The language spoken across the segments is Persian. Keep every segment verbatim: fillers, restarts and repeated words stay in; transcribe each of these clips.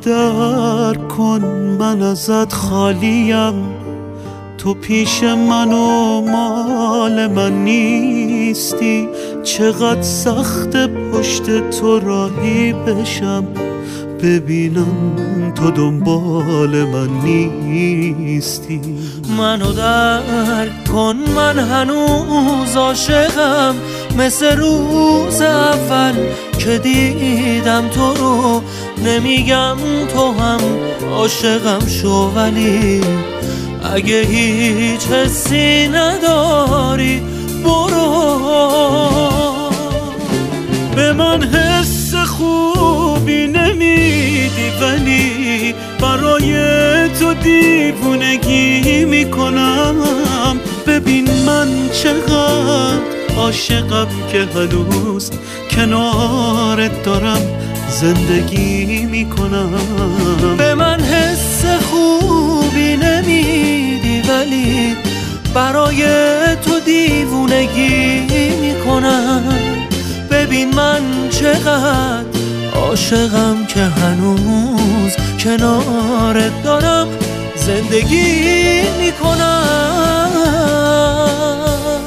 درک کن من ازت خالیم، تو پیش من و مال من نیستی. چقدر سخت پشت تو راهی بشم، ببینم تو دنبال من نیستی. منو درک کن من هنوز عاشقم، مثل روز اول که دیدم تو رو. نمیگم تو هم عاشقم شو، ولی اگه هیچ حسی نداری برو. به من حس خوبی نمیدی، ولی برای تو دیوونگی میکنم. ببین من چقدر عاشقم که هنوز کنارت دارم زندگی میکنم. به من حس خوبی نمیدی، ولی برای تو دیوونگی میکنم. ببین من چقدر عاشقم که هنوز کنارت دارم زندگی میکنم.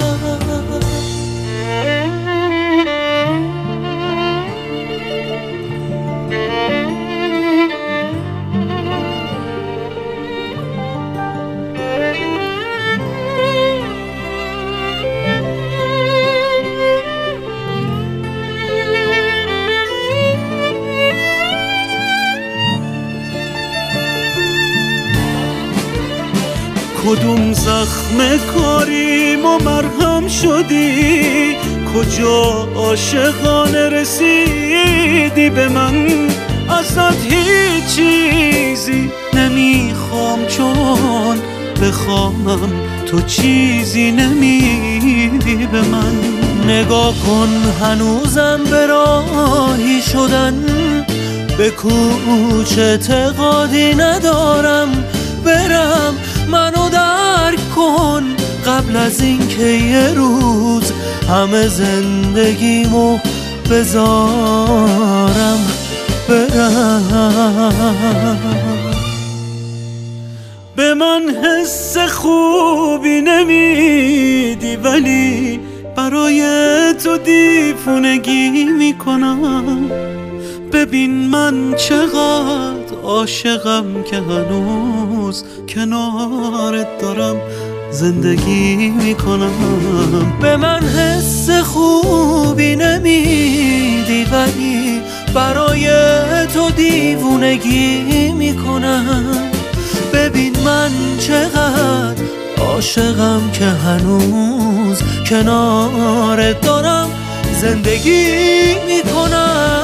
کدوم زخم کاریم و مرهم شدی، کجا عاشقانه رسیدی به من. ازت هیچ چیزی نمیخوام، چون بخوامم تو چیزی نمیدی به من. نگاه کن هنوزم به راهی شدن، به کوچه اعتقادی ندارم برم. منو درک کن قبل از این که یه روز همه زندگیمو بذارم برم. به من حس خوبی نمیدی، ولی برای تو دیوونگی میکنم. ببین من چقدر عاشقم که هنوز کنارت دارم زندگی میکنم. به من حس خوبی نمیدی، ولی برای تو دیوونگی میکنم. ببین من چقدر عاشقم که هنوز کنارت دارم زندگی میکنم.